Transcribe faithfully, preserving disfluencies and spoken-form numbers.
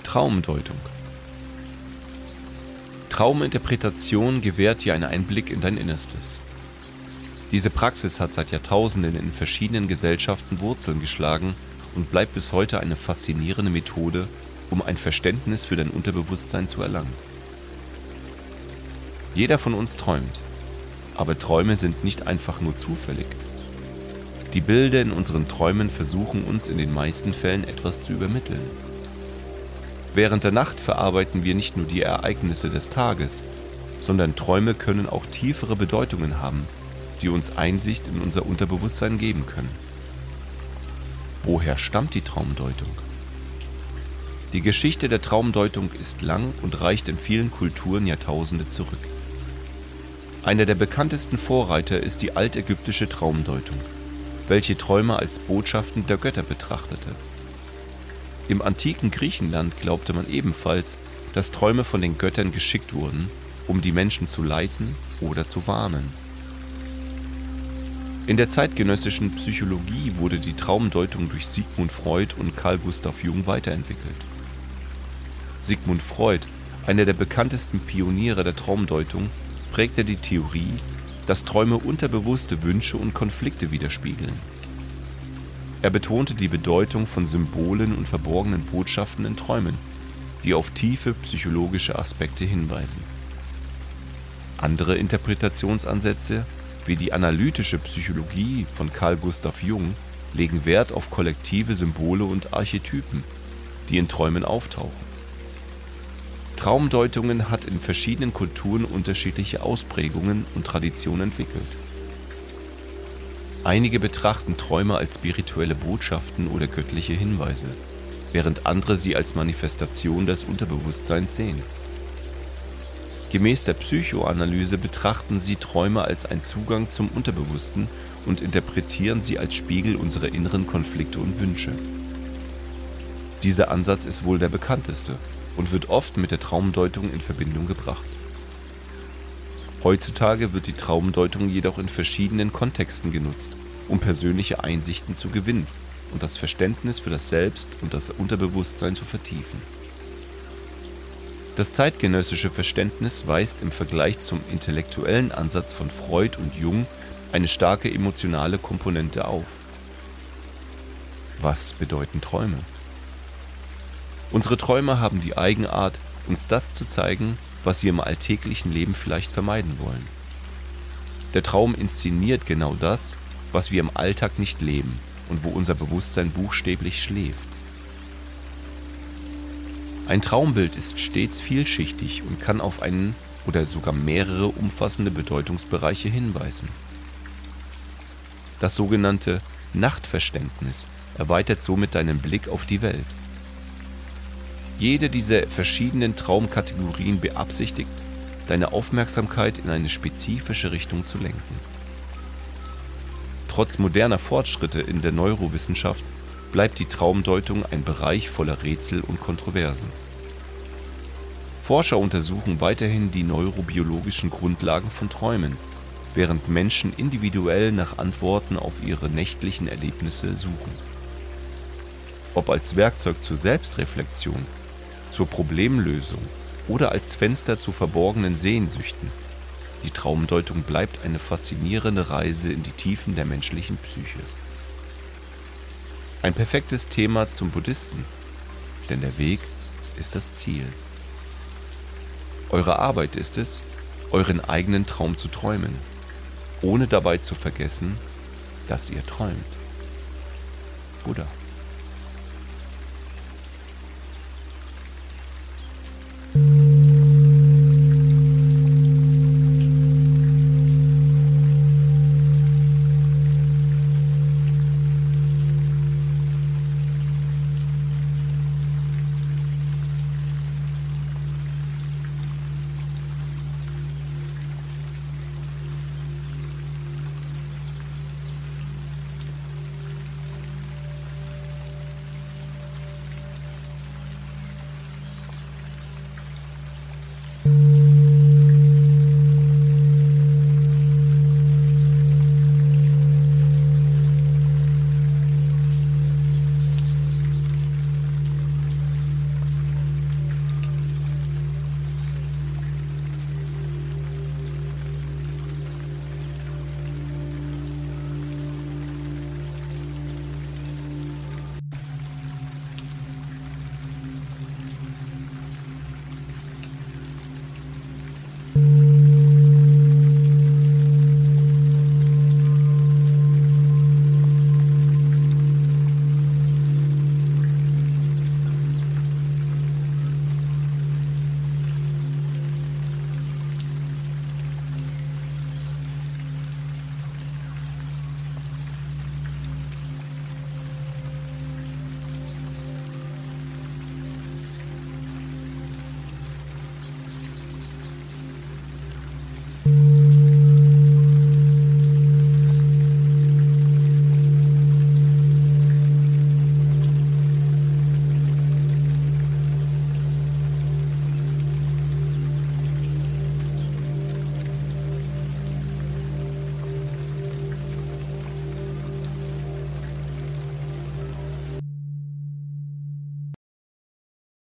Traumdeutung. Trauminterpretation gewährt dir einen Einblick in dein Innerstes. Diese Praxis hat seit Jahrtausenden in verschiedenen Gesellschaften Wurzeln geschlagen und bleibt bis heute eine faszinierende Methode, um ein Verständnis für dein Unterbewusstsein zu erlangen. Jeder von uns träumt, aber Träume sind nicht einfach nur zufällig. Die Bilder in unseren Träumen versuchen uns in den meisten Fällen etwas zu übermitteln. Während der Nacht verarbeiten wir nicht nur die Ereignisse des Tages, sondern Träume können auch tiefere Bedeutungen haben, die uns Einsicht in unser Unterbewusstsein geben können. Woher stammt die Traumdeutung? Die Geschichte der Traumdeutung ist lang und reicht in vielen Kulturen Jahrtausende zurück. Einer der bekanntesten Vorreiter ist die altägyptische Traumdeutung, welche Träume als Botschaften der Götter betrachtete. Im antiken Griechenland glaubte man ebenfalls, dass Träume von den Göttern geschickt wurden, um die Menschen zu leiten oder zu warnen. In der zeitgenössischen Psychologie wurde die Traumdeutung durch Sigmund Freud und Carl Gustav Jung weiterentwickelt. Sigmund Freud, einer der bekanntesten Pioniere der Traumdeutung, prägte die Theorie, dass Träume unterbewusste Wünsche und Konflikte widerspiegeln. Er betonte die Bedeutung von Symbolen und verborgenen Botschaften in Träumen, die auf tiefe psychologische Aspekte hinweisen. Andere Interpretationsansätze, wie die analytische Psychologie von Carl Gustav Jung, legen Wert auf kollektive Symbole und Archetypen, die in Träumen auftauchen. Traumdeutungen hat in verschiedenen Kulturen unterschiedliche Ausprägungen und Traditionen entwickelt. Einige betrachten Träume als spirituelle Botschaften oder göttliche Hinweise, während andere sie als Manifestation des Unterbewusstseins sehen. Gemäß der Psychoanalyse betrachten sie Träume als einen Zugang zum Unterbewussten und interpretieren sie als Spiegel unserer inneren Konflikte und Wünsche. Dieser Ansatz ist wohl der bekannteste und wird oft mit der Traumdeutung in Verbindung gebracht. Heutzutage wird die Traumdeutung jedoch in verschiedenen Kontexten genutzt, um persönliche Einsichten zu gewinnen und das Verständnis für das Selbst und das Unterbewusstsein zu vertiefen. Das zeitgenössische Verständnis weist im Vergleich zum intellektuellen Ansatz von Freud und Jung eine starke emotionale Komponente auf. Was bedeuten Träume? Unsere Träume haben die Eigenart, uns das zu zeigen, was wir im alltäglichen Leben vielleicht vermeiden wollen. Der Traum inszeniert genau das, was wir im Alltag nicht leben und wo unser Bewusstsein buchstäblich schläft. Ein Traumbild ist stets vielschichtig und kann auf einen oder sogar mehrere umfassende Bedeutungsbereiche hinweisen. Das sogenannte Nachtverständnis erweitert somit deinen Blick auf die Welt. Jede dieser verschiedenen Traumkategorien beabsichtigt, deine Aufmerksamkeit in eine spezifische Richtung zu lenken. Trotz moderner Fortschritte in der Neurowissenschaft bleibt die Traumdeutung ein Bereich voller Rätsel und Kontroversen. Forscher untersuchen weiterhin die neurobiologischen Grundlagen von Träumen, während Menschen individuell nach Antworten auf ihre nächtlichen Erlebnisse suchen. Ob als Werkzeug zur Selbstreflexion, zur Problemlösung oder als Fenster zu verborgenen Sehnsüchten, die Traumdeutung bleibt eine faszinierende Reise in die Tiefen der menschlichen Psyche. Ein perfektes Thema zum Buddhisten, denn der Weg ist das Ziel. Eure Arbeit ist es, euren eigenen Traum zu träumen, ohne dabei zu vergessen, dass ihr träumt. Buddha.